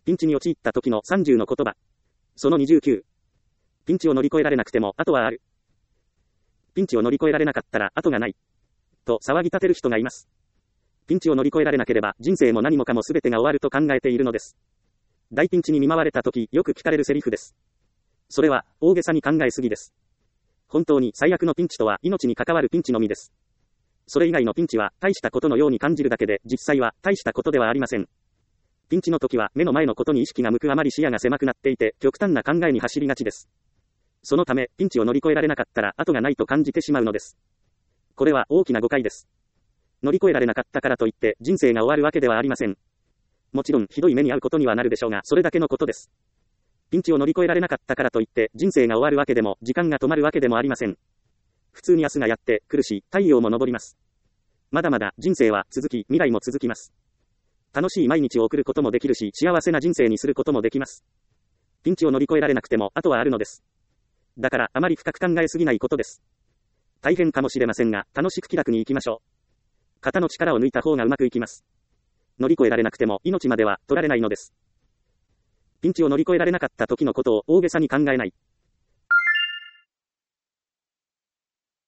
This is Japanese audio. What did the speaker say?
ピンチに陥った時の30の言葉。その29。ピンチを乗り越えられなくても後はある。ピンチを乗り越えられなかったら後がない。と騒ぎ立てる人がいます。ピンチを乗り越えられなければ人生も何もかも全てが終わると考えているのです。大ピンチに見舞われた時よく聞かれるセリフです。それは大げさに考えすぎです。本当に最悪のピンチとは命に関わるピンチのみです。それ以外のピンチは大したことのように感じるだけで実際は大したことではありません。ピンチの時は目の前のことに意識が向くあまり視野が狭くなっていて極端な考えに走りがちです。そのためピンチを乗り越えられなかったら後がないと感じてしまうのです。これは大きな誤解です。乗り越えられなかったからといって人生が終わるわけではありません。もちろんひどい目に遭うことにはなるでしょうがそれだけのことです。ピンチを乗り越えられなかったからといって人生が終わるわけでも時間が止まるわけでもありません。普通に明日がやってくるし太陽も昇ります。まだまだ人生は続き未来も続きます。楽しい毎日を送ることもできるし幸せな人生にすることもできます。ピンチを乗り越えられなくても後はあるのです。だからあまり深く考えすぎないことです。大変かもしれませんが楽しく気楽に行きましょう。肩の力を抜いた方がうまくいきます。乗り越えられなくても命までは取られないのです。ピンチを乗り越えられなかった時のことを大げさに考えない。